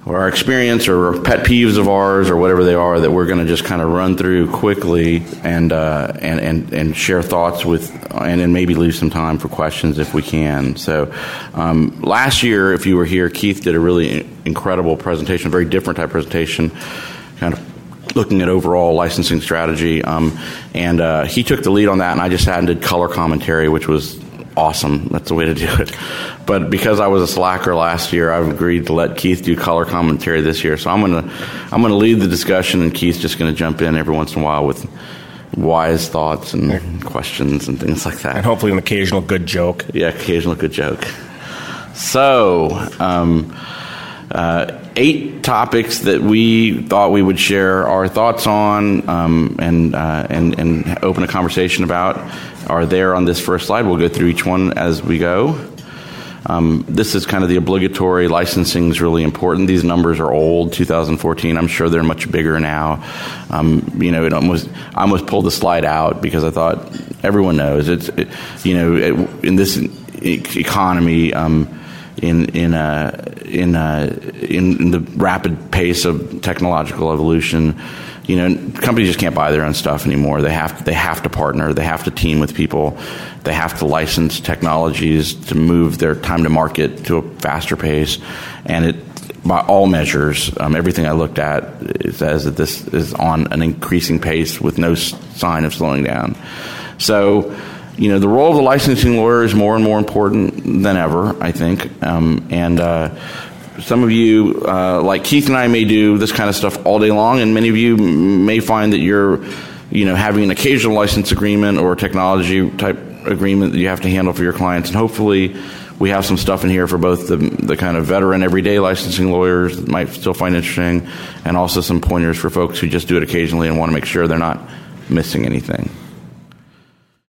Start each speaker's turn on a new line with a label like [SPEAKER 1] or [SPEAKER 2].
[SPEAKER 1] our experience or pet peeves of ours or whatever they are that we're going to just kind of run through quickly and share thoughts with, and then maybe leave some time for questions if we can. So last year, if you were here, Keith did a really incredible presentation, a very different type presentation, kind of looking at overall licensing strategy. And he took the lead on that, and I just sat and did color commentary, which was awesome. That's the way to do it. But because I was a slacker last year, I've agreed to let Keith do color commentary this year. So I'm gonna lead the discussion, and Keith's just gonna jump in every once in a while with wise thoughts and questions and things like that.
[SPEAKER 2] And hopefully an occasional good joke.
[SPEAKER 1] Yeah, occasional good joke. So 8 topics that we thought we would share our thoughts on and open a conversation about are there on this first slide. We'll go through each one as we go. This is kind of the obligatory. Licensing is really important. These numbers are old, 2014. I'm sure they're much bigger now. I almost pulled the slide out because I thought everyone knows in this economy. In the rapid pace of technological evolution, companies just can't buy their own stuff anymore. They have to partner. They have to team with people. They have to license technologies to move their time to market to a faster pace. And it, by all measures, everything I looked at, it says that this is on an increasing pace with no sign of slowing down. So, the role of the licensing lawyer is more and more important than ever, I think. Some of you, like Keith and I, may do this kind of stuff all day long, and many of you may find that you're, having an occasional license agreement or technology type agreement that you have to handle for your clients. And hopefully we have some stuff in here for both the kind of veteran everyday licensing lawyers that might still find interesting, and also some pointers for folks who just do it occasionally and want to make sure they're not missing anything.